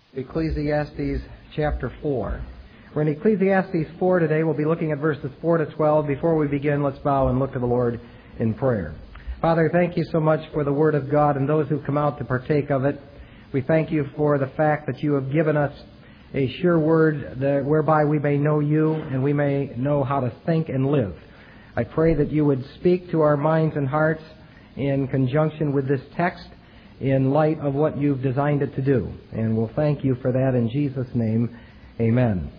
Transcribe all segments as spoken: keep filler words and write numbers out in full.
Ecclesiastes chapter four. We're in Ecclesiastes four today. We'll be looking at verses four to twelve. Before we begin, let's bow and look to the Lord in prayer. Father, thank you so much for the Word of God and those who come out to partake of it. We thank you for the fact that you have given us a sure word that, whereby we may know you and we may know how to think and live. I pray that you would speak to our minds and hearts in conjunction with this text in light of what you've designed it to do. And we'll thank you for that in Jesus' name. Amen.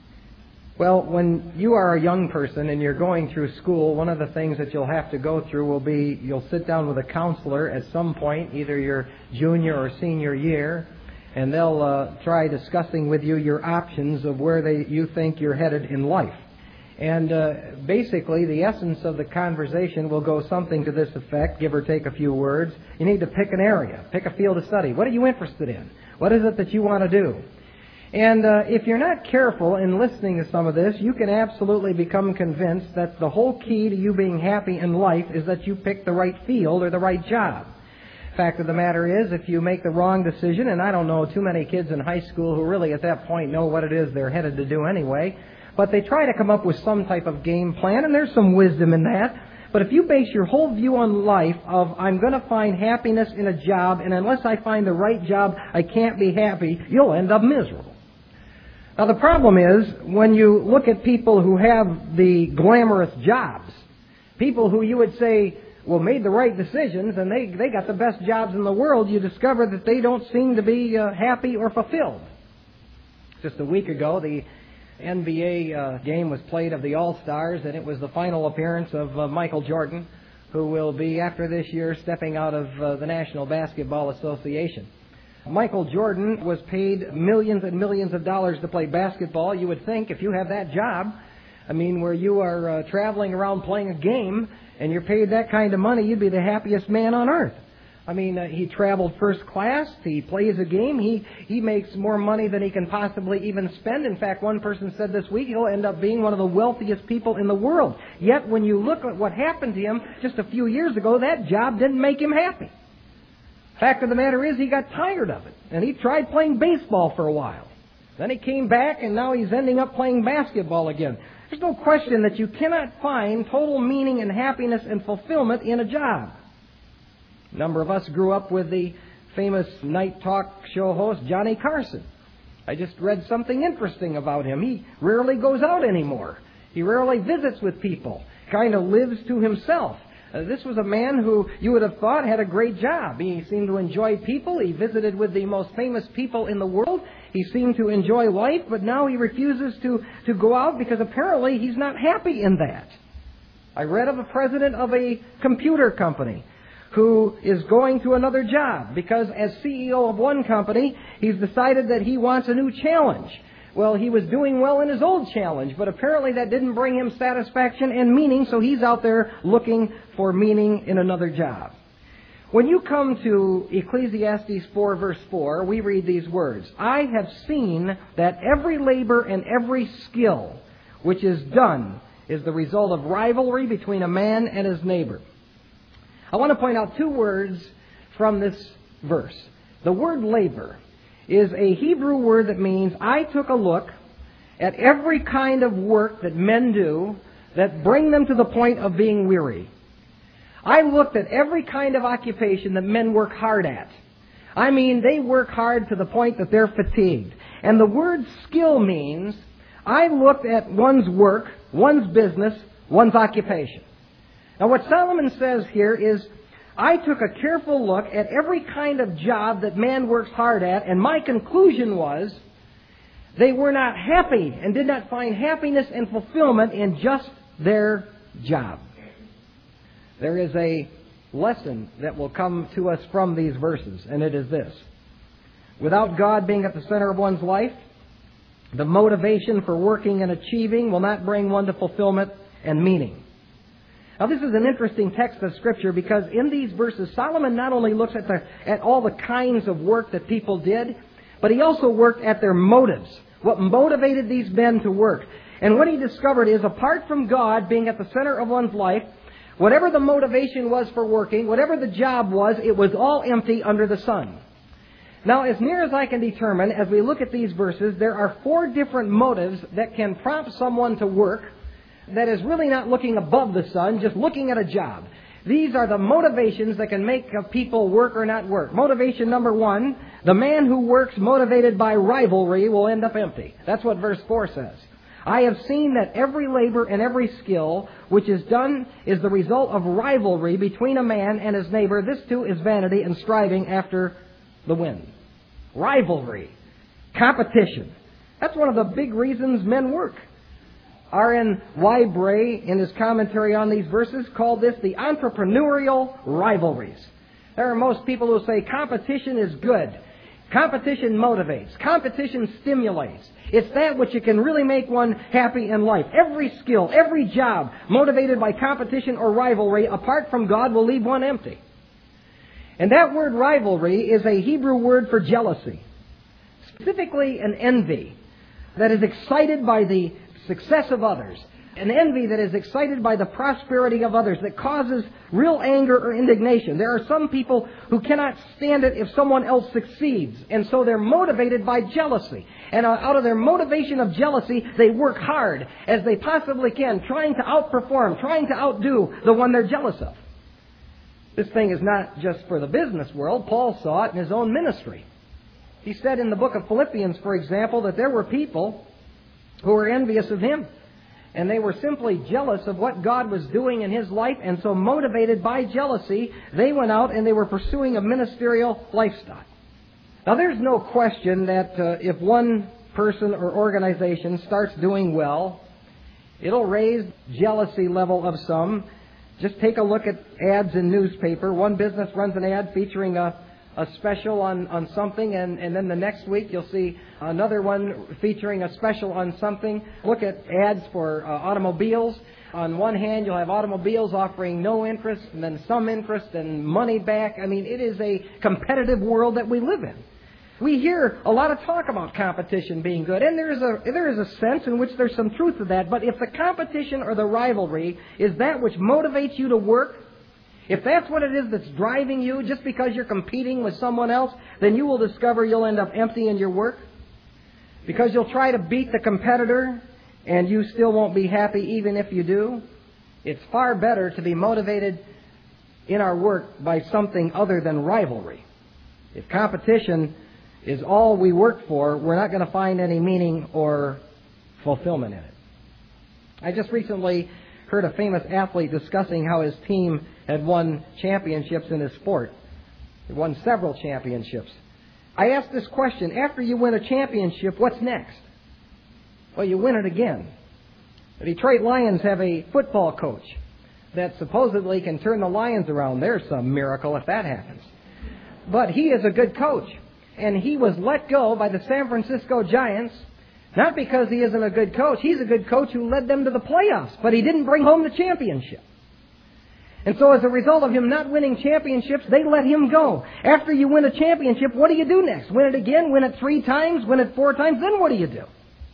Well, when you are a young person and you're going through school, one of the things that you'll have to go through will be you'll sit down with a counselor at some point, either your junior or senior year, and they'll uh, try discussing with you your options of where they you think you're headed in life. And uh, basically, the essence of the conversation will go something to this effect, give or take a few words. You need to pick an area, pick a field of study. What are you interested in? What is it that you want to do? And uh, if you're not careful in listening to some of this, you can absolutely become convinced that the whole key to you being happy in life is that you pick the right field or the right job. Fact of the matter is, if you make the wrong decision, and I don't know too many kids in high school who really at that point know what it is they're headed to do anyway, but they try to come up with some type of game plan, and there's some wisdom in that. But if you base your whole view on life of, I'm going to find happiness in a job, and unless I find the right job, I can't be happy, you'll end up miserable. Now, the problem is, when you look at people who have the glamorous jobs, people who you would say, well, made the right decisions, and they, they got the best jobs in the world, you discover that they don't seem to be uh, happy or fulfilled. Just a week ago, the N B A uh, game was played of the All-Stars, and it was the final appearance of uh, Michael Jordan, who will be, after this year, stepping out of uh, the National Basketball Association. Michael Jordan was paid millions and millions of dollars to play basketball. You would think if you have that job, I mean, where you are uh, traveling around playing a game, and you're paid that kind of money, you'd be the happiest man on earth. I mean, uh, he traveled first class, he plays a game, he, he makes more money than he can possibly even spend. In fact, one person said this week he'll end up being one of the wealthiest people in the world. Yet, when you look at what happened to him just a few years ago, that job didn't make him happy. Fact of the matter is, he got tired of it, and he tried playing baseball for a while. Then he came back, and now he's ending up playing basketball again. There's no question that you cannot find total meaning and happiness and fulfillment in a job. A number of us grew up with the famous night talk show host, Johnny Carson. I just read something interesting about him. He rarely goes out anymore. He rarely visits with people. Kind of lives to himself. Uh, this was a man who you would have thought had a great job. He seemed to enjoy people. He visited with the most famous people in the world. He seemed to enjoy life, but now he refuses to, to go out because apparently he's not happy in that. I read of a president of a computer company who is going to another job because as C E O of one company, he's decided that he wants a new challenge. Well, he was doing well in his old challenge, but apparently that didn't bring him satisfaction and meaning, so he's out there looking for meaning in another job. When you come to Ecclesiastes four, verse four, we read these words, I have seen that every labor and every skill which is done is the result of rivalry between a man and his neighbor. I want to point out two words from this verse. The word labor is a Hebrew word that means I took a look at every kind of work that men do that bring them to the point of being weary. I looked at every kind of occupation that men work hard at. I mean, they work hard to the point that they're fatigued. And the word skill means I looked at one's work, one's business, one's occupation. Now, what Solomon says here is, I took a careful look at every kind of job that man works hard at, and my conclusion was they were not happy and did not find happiness and fulfillment in just their job. There is a lesson that will come to us from these verses, and it is this. Without God being at the center of one's life, the motivation for working and achieving will not bring one to fulfillment and meaning. Now, this is an interesting text of Scripture because in these verses, Solomon not only looks at, the, at all the kinds of work that people did, but he also worked at their motives, what motivated these men to work. And what he discovered is, apart from God being at the center of one's life, whatever the motivation was for working, whatever the job was, it was all empty under the sun. Now, as near as I can determine, as we look at these verses, there are four different motives that can prompt someone to work that is really not looking above the sun, just looking at a job. These are the motivations that can make people work or not work. Motivation number one, the man who works motivated by rivalry will end up empty. That's what verse four says. I have seen that every labor and every skill which is done is the result of rivalry between a man and his neighbor. This too is vanity and striving after the wind. Rivalry. Competition. That's one of the big reasons men work. R N Wybray, in his commentary on these verses, called this the entrepreneurial rivalries. There are most people who say competition is good. Competition motivates. Competition stimulates. It's that which can really make one happy in life. Every skill, every job motivated by competition or rivalry, apart from God, will leave one empty. And that word rivalry is a Hebrew word for jealousy. Specifically an envy that is excited by the success of others. An envy that is excited by the prosperity of others, that causes real anger or indignation. There are some people who cannot stand it if someone else succeeds, and so they're motivated by jealousy. And out of their motivation of jealousy, they work hard as they possibly can, trying to outperform, trying to outdo the one they're jealous of. This thing is not just for the business world. Paul saw it in his own ministry. He said in the book of Philippians, for example, that there were people who were envious of him. And they were simply jealous of what God was doing in his life, and so motivated by jealousy, they went out and they were pursuing a ministerial lifestyle. Now, there's no question that uh, if one person or organization starts doing well, it'll raise jealousy level of some. Just take a look at ads in newspaper. One business runs an ad featuring a a special on, on something, and, and then the next week you'll see another one featuring a special on something. Look at ads for uh, automobiles. On one hand, you'll have automobiles offering no interest, and then some interest and money back. I mean, it is a competitive world that we live in. We hear a lot of talk about competition being good, and there is a there is a sense in which there's some truth to that. But if the competition or the rivalry is that which motivates you to work, if that's what it is that's driving you, just because you're competing with someone else, then you will discover you'll end up empty in your work. Because you'll try to beat the competitor, and you still won't be happy even if you do. It's far better to be motivated in our work by something other than rivalry. If competition is all we work for, we're not going to find any meaning or fulfillment in it. I just recently heard a famous athlete discussing how his team had won championships in his sport. He won several championships. I asked this question, after you win a championship, what's next? Well, you win it again. The Detroit Lions have a football coach that supposedly can turn the Lions around. There's some miracle if that happens. But he is a good coach. And he was let go by the San Francisco Giants, not because he isn't a good coach. He's a good coach who led them to the playoffs, but he didn't bring home the championship. And so as a result of him not winning championships, they let him go. After you win a championship, what do you do next? Win it again? Win it three times? Win it four times? Then what do you do?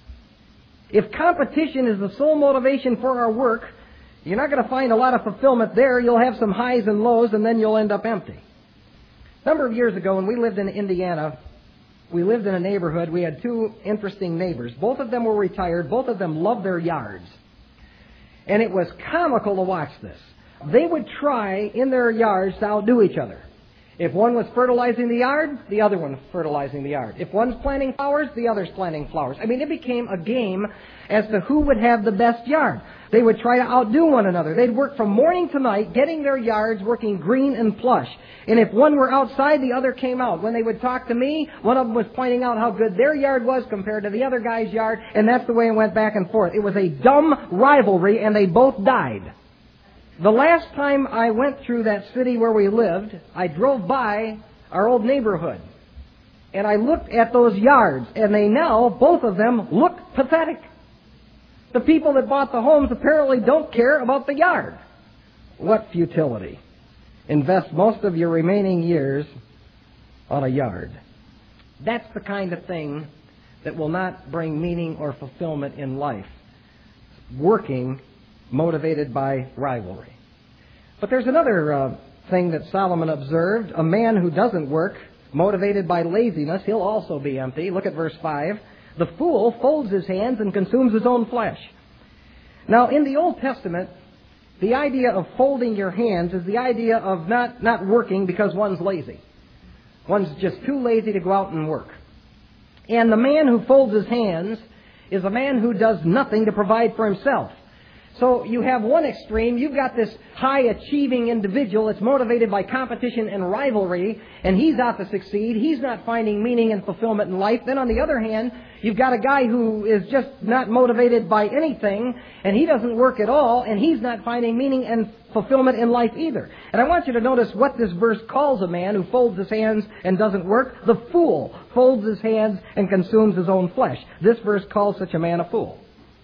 If competition is the sole motivation for our work, you're not going to find a lot of fulfillment there. You'll have some highs and lows, and then you'll end up empty. A number of years ago, when we lived in Indiana, we lived in a neighborhood. We had two interesting neighbors. Both of them were retired. Both of them loved their yards. And it was comical to watch this. They would try in their yards to outdo each other. If one was fertilizing the yard, the other one was fertilizing the yard. If one's planting flowers, the other's planting flowers. I mean, it became a game as to who would have the best yard. They would try to outdo one another. They'd work from morning to night, getting their yards working green and plush. And if one were outside, the other came out. When they would talk to me, one of them was pointing out how good their yard was compared to the other guy's yard, and that's the way it went back and forth. It was a dumb rivalry, and they both died. The last time I went through that city where we lived, I drove by our old neighborhood. And I looked at those yards, and they now, both of them, look pathetic. The people that bought the homes apparently don't care about the yard. What futility. Invest most of your remaining years on a yard. That's the kind of thing that will not bring meaning or fulfillment in life. Working motivated by rivalry. But there's another uh, thing that Solomon observed. A man who doesn't work motivated by laziness, he'll also be empty. Look at verse five. The fool folds his hands and consumes his own flesh. Now, in the Old Testament, the idea of folding your hands is the idea of not, not working because one's lazy. One's just too lazy to go out and work. And the man who folds his hands is a man who does nothing to provide for himself. So you have one extreme, you've got this high-achieving individual that's motivated by competition and rivalry, and he's out to succeed. He's not finding meaning and fulfillment in life. Then on the other hand, you've got a guy who is just not motivated by anything, and he doesn't work at all, and he's not finding meaning and fulfillment in life either. And I want you to notice what this verse calls a man who folds his hands and doesn't work. The fool folds his hands and consumes his own flesh. This verse calls such a man a fool.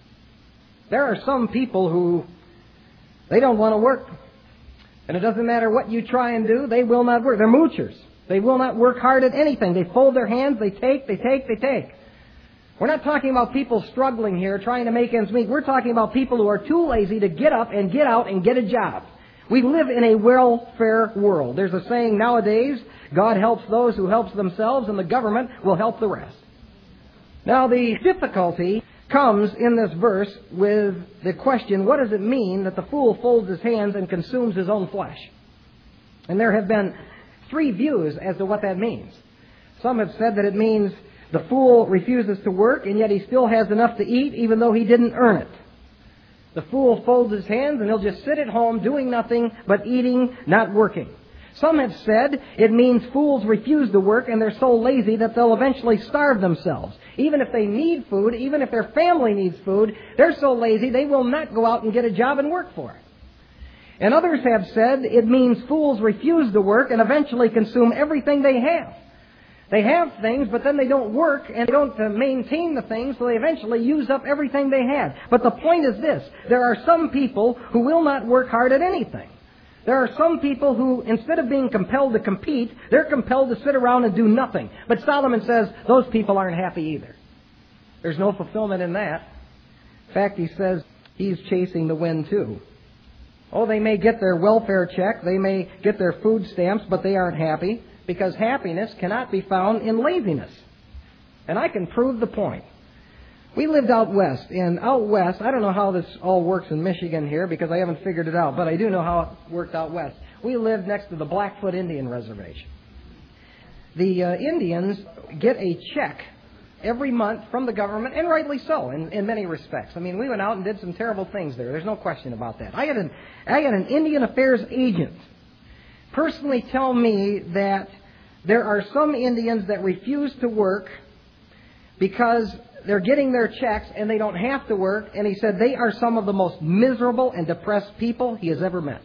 There are some people who, they don't want to work. And it doesn't matter what you try and do, they will not work. They're moochers. They will not work hard at anything. They fold their hands, they take, they take, they take. We're not talking about people struggling here, trying to make ends meet. We're talking about people who are too lazy to get up and get out and get a job. We live in a welfare world. There's a saying nowadays, God helps those who help themselves, and the government will help the rest. Now, the difficulty comes in this verse with the question, what does it mean that the fool folds his hands and consumes his own flesh? And there have been three views as to what that means. Some have said that it means the fool refuses to work, and yet he still has enough to eat even though he didn't earn it. The fool folds his hands and he'll just sit at home doing nothing but eating, not working. Some have said it means fools refuse to work and they're so lazy that they'll eventually starve themselves. Even if they need food, even if their family needs food, they're so lazy they will not go out and get a job and work for it. And others have said it means fools refuse to work and eventually consume everything they have. They have things, but then they don't work and they don't uh, maintain the things, so they eventually use up everything they had. But the point is this, there are some people who will not work hard at anything. There are some people who, instead of being compelled to compete, they're compelled to sit around and do nothing. But Solomon says those people aren't happy either. There's no fulfillment in that. In fact, he says he's chasing the wind too. Oh, they may get their welfare check, they may get their food stamps, but they aren't happy, because happiness cannot be found in laziness. And I can prove the point. We lived out west, and out west, I don't know how this all works in Michigan here because I haven't figured it out, but I do know how it worked out west. We lived next to the Blackfoot Indian Reservation. The uh, Indians get a check every month from the government, and rightly so, in, in many respects. I mean, we went out and did some terrible things there. There's no question about that. I had an, I had an Indian Affairs agent personally tell me that there are some Indians that refuse to work because they're getting their checks and they don't have to work. And he said they are some of the most miserable and depressed people he has ever met.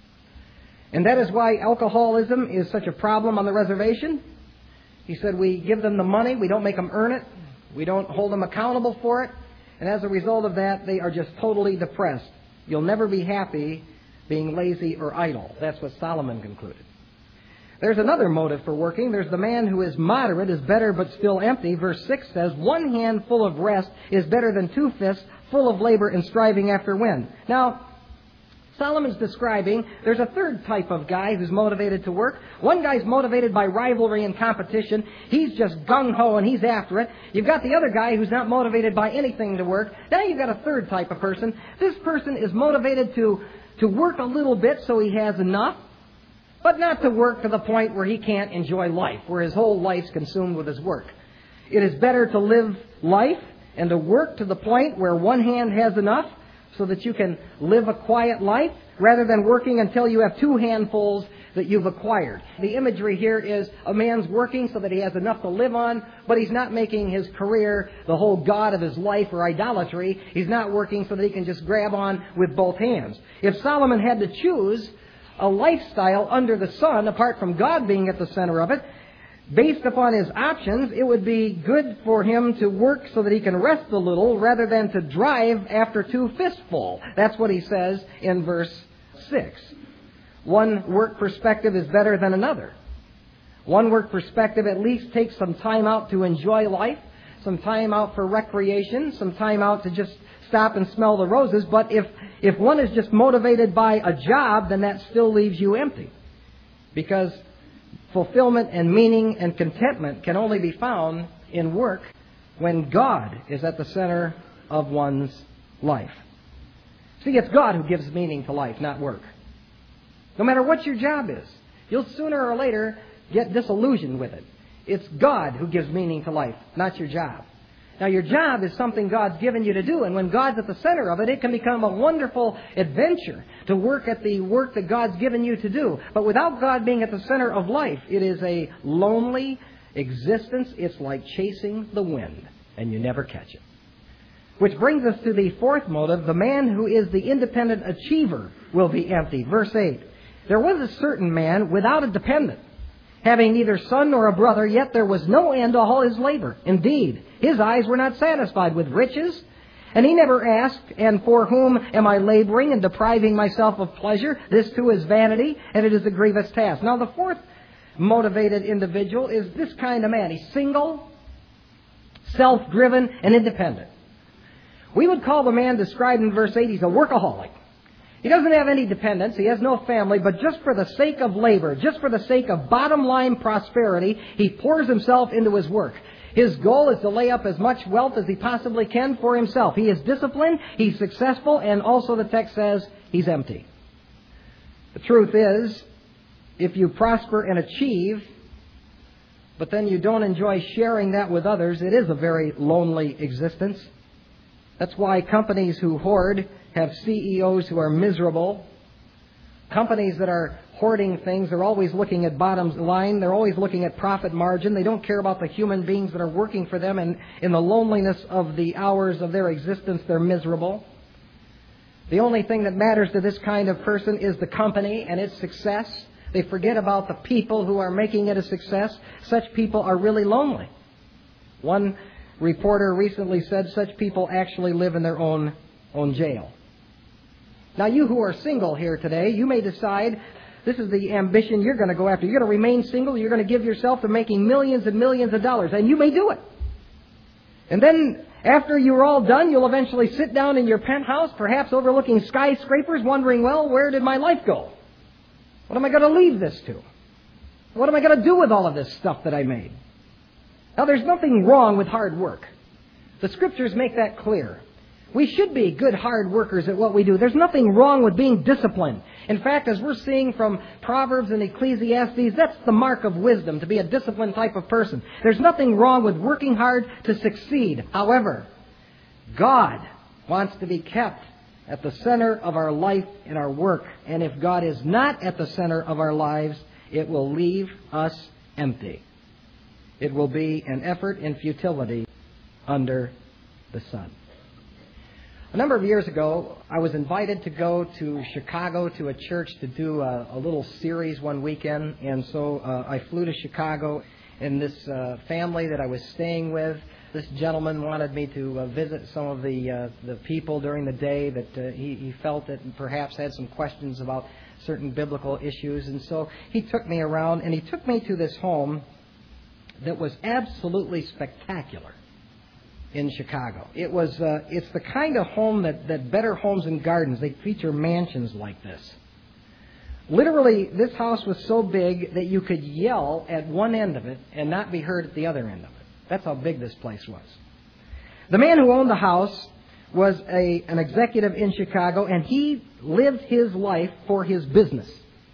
And that is why alcoholism is such a problem on the reservation. He said we give them the money, we don't make them earn it, we don't hold them accountable for it. And as a result of that, they are just totally depressed. You'll never be happy being lazy or idle. That's what Solomon concluded. There's another motive for working. There's the man who is moderate, is better but still empty. Verse six says, one hand full of rest is better than two fists full of labor and striving after wind. Now, Solomon's describing there's a third type of guy who's motivated to work. One guy's motivated by rivalry and competition. He's just gung-ho and he's after it. You've got the other guy who's not motivated by anything to work. Now you've got a third type of person. This person is motivated to, to work a little bit so he has enough, but not to work to the point where he can't enjoy life, where his whole life's consumed with his work. It is better to live life and to work to the point where one hand has enough so that you can live a quiet life rather than working until you have two handfuls that you've acquired. The imagery here is a man's working so that he has enough to live on, but he's not making his career the whole god of his life or idolatry. He's not working so that he can just grab on with both hands. If Solomon had to choose a lifestyle under the sun, apart from God being at the center of it, based upon his options, it would be good for him to work so that he can rest a little rather than to drive after two fistful. That's what he says in verse six. One work perspective is better than another. One work perspective at least takes some time out to enjoy life, some time out for recreation, some time out to just stop and smell the roses. But if, if one is just motivated by a job, then that still leaves you empty. Because fulfillment and meaning and contentment can only be found in work when God is at the center of one's life. See, it's God who gives meaning to life, not work. No matter what your job is, you'll sooner or later get disillusioned with it. It's God who gives meaning to life, not your job. Now, your job is something God's given you to do, and when God's at the center of it, it can become a wonderful adventure to work at the work that God's given you to do. But without God being at the center of life, it is a lonely existence. It's like chasing the wind, and you never catch it. Which brings us to the fourth motive. The man who is the independent achiever will be empty. Verse eight. There was a certain man without a dependent, having neither son nor a brother, yet there was no end to all his labor. Indeed, his eyes were not satisfied with riches, and he never asked, and for whom am I laboring and depriving myself of pleasure? This too is vanity, and it is a grievous task. Now, the fourth motivated individual is this kind of man. He's single, self-driven, and independent. We would call the man described in verse eight, he's a workaholic. He doesn't have any dependents. He has no family. But just for the sake of labor, just for the sake of bottom line prosperity, he pours himself into his work. His goal is to lay up as much wealth as he possibly can for himself. He is disciplined, he's successful, and also the text says he's empty. The truth is, if you prosper and achieve, but then you don't enjoy sharing that with others, it is a very lonely existence. That's why companies who hoard have C E Os who are miserable. Companies that are hoarding things, they're always looking at bottom line. They're always looking at profit margin. They don't care about the human beings that are working for them. And in the loneliness of the hours of their existence, they're miserable. The only thing that matters to this kind of person is the company and its success. They forget about the people who are making it a success. Such people are really lonely. One reporter recently said such people actually live in their own, own jail. Now, you who are single here today, you may decide this is the ambition you're going to go after. You're going to remain single. You're going to give yourself to making millions and millions of dollars. And you may do it. And then after you're all done, you'll eventually sit down in your penthouse, perhaps overlooking skyscrapers, wondering, well, where did my life go? What am I going to leave this to? What am I going to do with all of this stuff that I made? Now, there's nothing wrong with hard work. The Scriptures make that clear. We should be good hard workers at what we do. There's nothing wrong with being disciplined. In fact, as we're seeing from Proverbs and Ecclesiastes, that's the mark of wisdom, to be a disciplined type of person. There's nothing wrong with working hard to succeed. However, God wants to be kept at the center of our life and our work. And if God is not at the center of our lives, it will leave us empty. It will be an effort in futility under the sun. A number of years ago, I was invited to go to Chicago to a church to do a, a little series one weekend. And so uh, I flew to Chicago, and this uh, family that I was staying with, this gentleman wanted me to uh, visit some of the uh, the people during the day that uh, he, he felt that perhaps had some questions about certain biblical issues. And so he took me around, and he took me to this home that was absolutely spectacular in Chicago. It was uh, it's the kind of home that, that Better Homes and Gardens, they feature mansions like this. Literally, this house was so big that you could yell at one end of it and not be heard at the other end of it. That's how big this place was. The man who owned the house was a an executive in Chicago, and he lived his life for his business.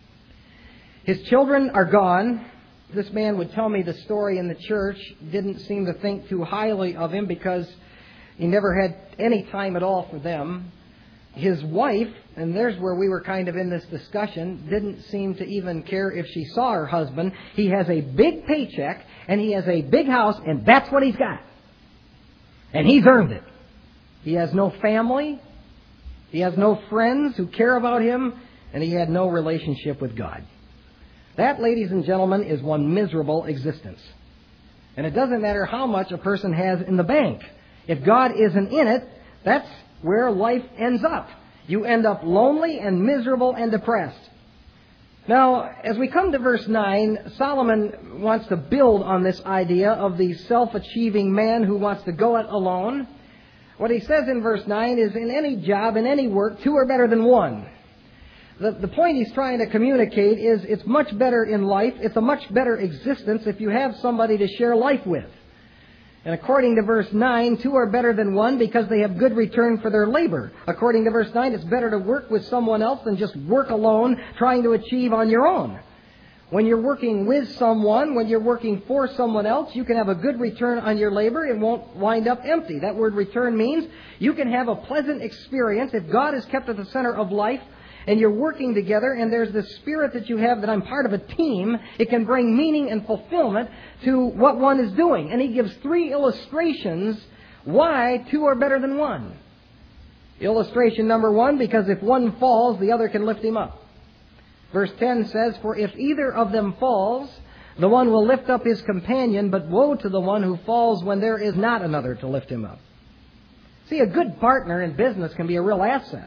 His children are gone. This man would tell me the story in the church, didn't seem to think too highly of him because he never had any time at all for them. His wife, and there's where we were kind of in this discussion, didn't seem to even care if she saw her husband. He has a big paycheck, and he has a big house, and that's what he's got. And he's earned it. He has no family. He has no friends who care about him, and he had no relationship with God. That, ladies and gentlemen, is one miserable existence. And it doesn't matter how much a person has in the bank. If God isn't in it, that's where life ends up. You end up lonely and miserable and depressed. Now, as we come to verse nine, Solomon wants to build on this idea of the self-achieving man who wants to go it alone. What he says in verse nine is, in any job, in any work, two are better than one. The, the point he's trying to communicate is it's much better in life, it's a much better existence if you have somebody to share life with. And according to verse nine, two are better than one because they have good return for their labor. According to verse nine, it's better to work with someone else than just work alone, trying to achieve on your own. When you're working with someone, when you're working for someone else, you can have a good return on your labor. It won't wind up empty. That word return means you can have a pleasant experience if God is kept at the center of life and you're working together, and there's this spirit that you have that I'm part of a team. It can bring meaning and fulfillment to what one is doing. And he gives three illustrations why two are better than one. Illustration number one, because if one falls, the other can lift him up. Verse ten says, "For if either of them falls, the one will lift up his companion, but woe to the one who falls when there is not another to lift him up." See, a good partner in business can be a real asset.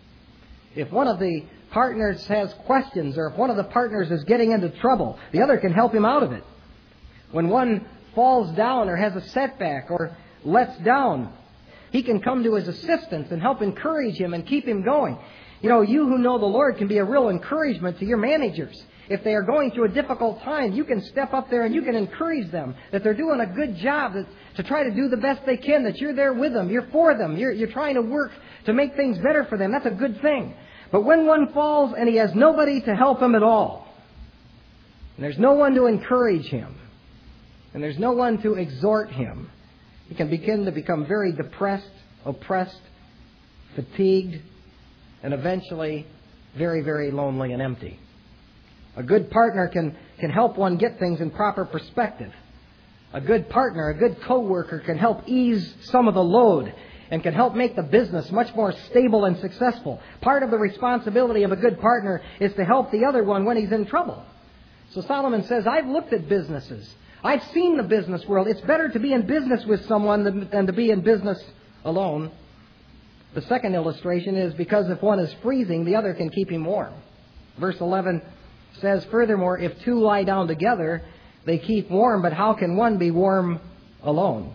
If one of the partners has questions, or if one of the partners is getting into trouble, the other can help him out of it. When one falls down or has a setback or lets down, he can come to his assistance and help encourage him and keep him going. You know, you who know the Lord can be a real encouragement to your managers. If they are going through a difficult time, you can step up there and you can encourage them that they're doing a good job, that, to try to do the best they can, that you're there with them, you're for them, you're, you're trying to work to make things better for them. That's a good thing. But when one falls and he has nobody to help him at all, and there's no one to encourage him, and there's no one to exhort him, he can begin to become very depressed, oppressed, fatigued, and eventually very, very lonely and empty. A good partner can, can help one get things in proper perspective. A good partner, a good co-worker can help ease some of the load and can help make the business much more stable and successful. Part of the responsibility of a good partner is to help the other one when he's in trouble. So Solomon says, I've looked at businesses. I've seen the business world. It's better to be in business with someone than, than to be in business alone. The second illustration is because if one is freezing, the other can keep him warm. Verse eleven says, "Furthermore, if two lie down together, they keep warm, but how can one be warm alone?"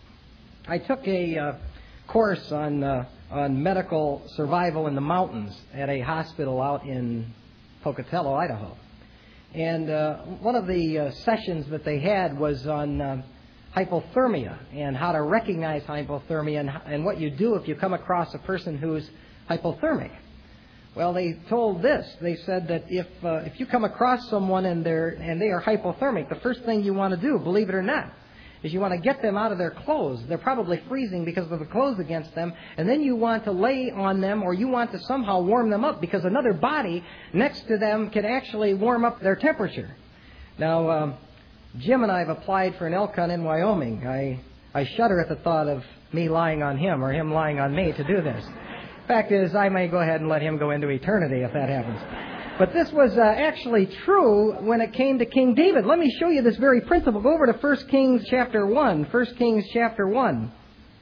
I took a uh, course on uh, on medical survival in the mountains at a hospital out in Pocatello, Idaho. And uh, one of the uh, sessions that they had was on uh, hypothermia and how to recognize hypothermia and, and what you do if you come across a person who's hypothermic. Well, they told this. They said that if uh, if you come across someone and they're and they are hypothermic, the first thing you want to do, believe it or not, is you want to get them out of their clothes. They're probably freezing because of the clothes against them. And then you want to lay on them, or you want to somehow warm them up, because another body next to them can actually warm up their temperature. Now, um, Jim and I have applied for an elk hunt in Wyoming. I, I shudder at the thought of me lying on him or him lying on me to do this. Fact is, I may go ahead and let him go into eternity if that happens. But this was uh, actually true when it came to King David. Let me show you this very principle. Go over to First Kings chapter one. First Kings chapter one.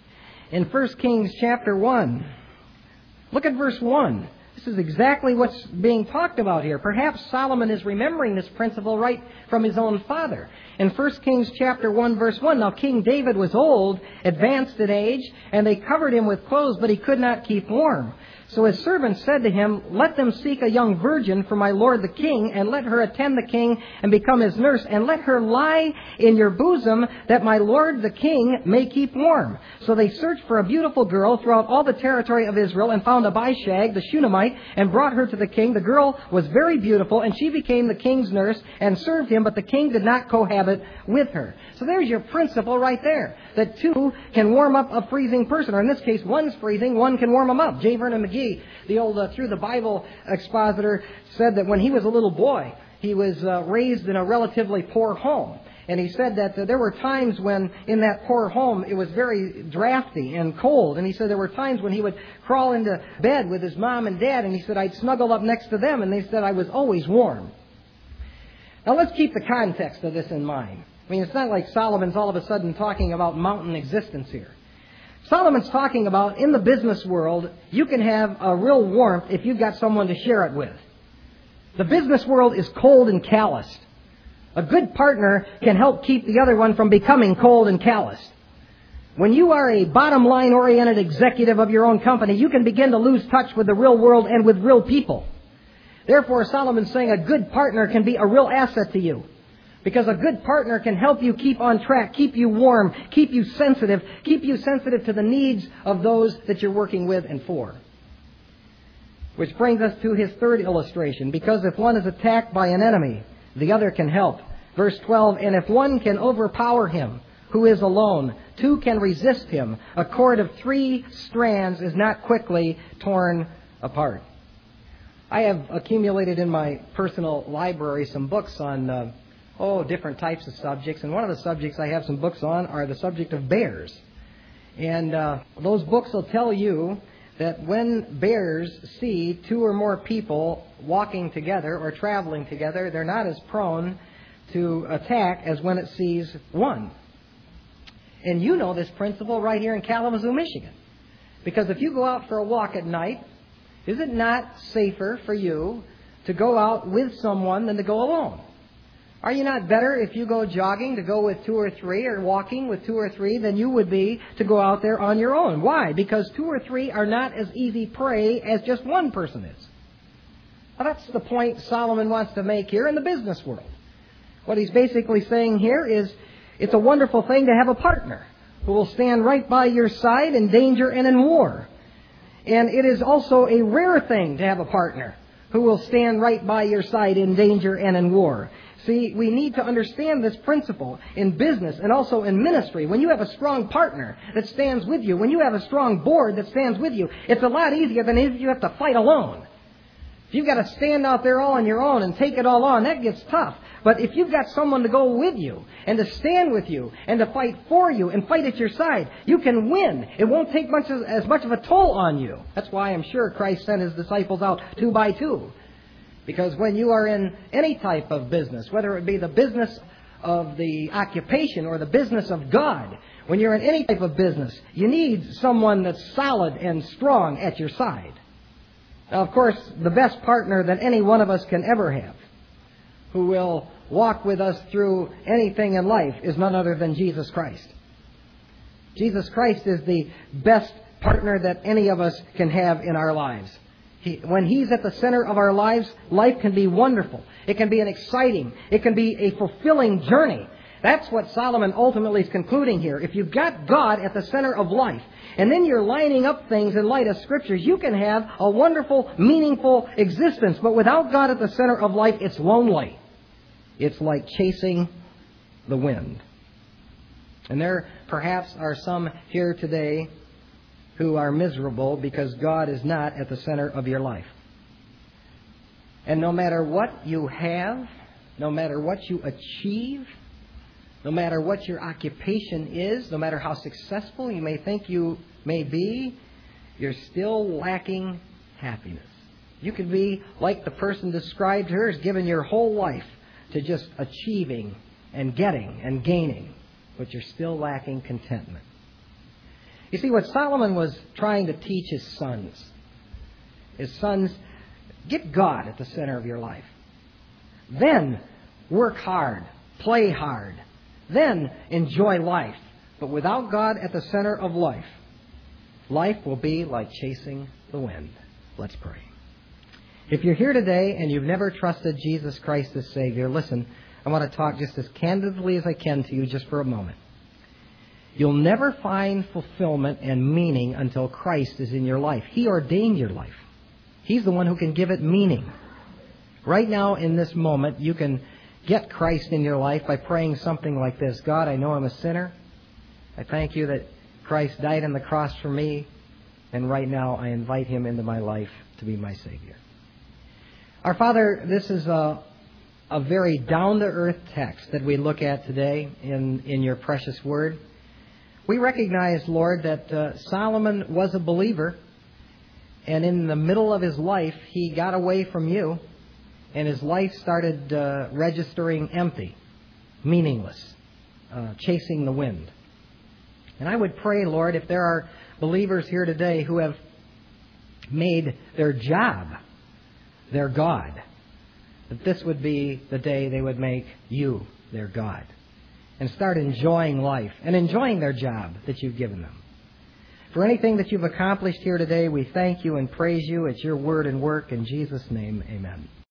In First Kings chapter one, look at verse one. This is exactly what's being talked about here. Perhaps Solomon is remembering this principle right from his own father. In First Kings chapter one, verse one, "Now King David was old, advanced in age, and they covered him with clothes, but he could not keep warm. So his servants said to him, 'Let them seek a young virgin for my lord the king, and let her attend the king and become his nurse, and let her lie in your bosom, that my lord the king may keep warm.' So they searched for a beautiful girl throughout all the territory of Israel, and found Abishag the Shunammite, and brought her to the king. The girl was very beautiful, and she became the king's nurse and served him, but the king did not cohabit with her." So there's your principle right there, that two can warm up a freezing person, or in this case, one's freezing, one can warm them up. J. Vernon McGee, the old uh, Through the Bible expositor, said that when he was a little boy, he was uh, raised in a relatively poor home. And he said that uh, there were times when in that poor home it was very drafty and cold. And he said there were times when he would crawl into bed with his mom and dad, and he said, I'd snuggle up next to them, and they said I was always warm. Now let's keep the context of this in mind. I mean, it's not like Solomon's all of a sudden talking about mountain existence here. Solomon's talking about, in the business world, you can have a real warmth if you've got someone to share it with. The business world is cold and calloused. A good partner can help keep the other one from becoming cold and calloused. When you are a bottom-line oriented executive of your own company, you can begin to lose touch with the real world and with real people. Therefore, Solomon's saying a good partner can be a real asset to you. Because a good partner can help you keep on track, keep you warm, keep you sensitive, keep you sensitive to the needs of those that you're working with and for. Which brings us to his third illustration. Because if one is attacked by an enemy, the other can help. Verse twelve, and if one can overpower him who is alone, two can resist him. A cord of three strands is not quickly torn apart. I have accumulated in my personal library some books on, uh, oh, different types of subjects. And one of the subjects I have some books on are the subject of bears. And uh, those books will tell you that when bears see two or more people walking together or traveling together, they're not as prone to attack as when it sees one. And you know this principle right here in Kalamazoo, Michigan. Because if you go out for a walk at night, is it not safer for you to go out with someone than to go alone? Are you not better if you go jogging to go with two or three or walking with two or three than you would be to go out there on your own? Why? Because two or three are not as easy prey as just one person is. Well, that's the point Solomon wants to make here in the business world. What he's basically saying here is it's a wonderful thing to have a partner who will stand right by your side in danger and in war. And it is also a rare thing to have a partner who will stand right by your side in danger and in war. See, we need to understand this principle in business and also in ministry. When you have a strong partner that stands with you, when you have a strong board that stands with you, it's a lot easier than if you have to fight alone. If you've got to stand out there all on your own and take it all on, that gets tough. But if you've got someone to go with you and to stand with you and to fight for you and fight at your side, you can win. It won't take much as, as much of a toll on you. That's why I'm sure Christ sent His disciples out two by two. Because when you are in any type of business, whether it be the business of the occupation or the business of God, when you're in any type of business, you need someone that's solid and strong at your side. Now, of course, the best partner that any one of us can ever have, who will walk with us through anything in life, is none other than Jesus Christ. Jesus Christ is the best partner that any of us can have in our lives. He, when He's at the center of our lives, life can be wonderful. It can be an exciting, it can be a fulfilling journey. That's what Solomon ultimately is concluding here. If you've got God at the center of life, and then you're lining up things in light of Scriptures, you can have a wonderful, meaningful existence. But without God at the center of life, it's lonely. It's like chasing the wind. And there perhaps are some here today who are miserable because God is not at the center of your life. And no matter what you have, no matter what you achieve, no matter what your occupation is, no matter how successful you may think you may be, you're still lacking happiness. You could be like the person described here, has given your whole life to just achieving and getting and gaining, but you're still lacking contentment. You see, what Solomon was trying to teach his sons, his sons, get God at the center of your life. Then work hard, play hard. Then enjoy life. But without God at the center of life, life will be like chasing the wind. Let's pray. If you're here today and you've never trusted Jesus Christ as Savior, listen, I want to talk just as candidly as I can to you just for a moment. You'll never find fulfillment and meaning until Christ is in your life. He ordained your life. He's the one who can give it meaning. Right now, in this moment, you can get Christ in your life by praying something like this. God, I know I'm a sinner. I thank you that Christ died on the cross for me. And right now, I invite Him into my life to be my Savior. Our Father, this is a, a very down-to-earth text that we look at today in, in your precious word. We recognize, Lord, that uh, Solomon was a believer, and in the middle of his life, he got away from you, and his life started uh, registering empty, meaningless, uh, chasing the wind. And I would pray, Lord, if there are believers here today who have made their job their God, that this would be the day they would make you their God and start enjoying life and enjoying their job that you've given them. For anything that you've accomplished here today, we thank you and praise you. It's your word and work. In Jesus' name, amen.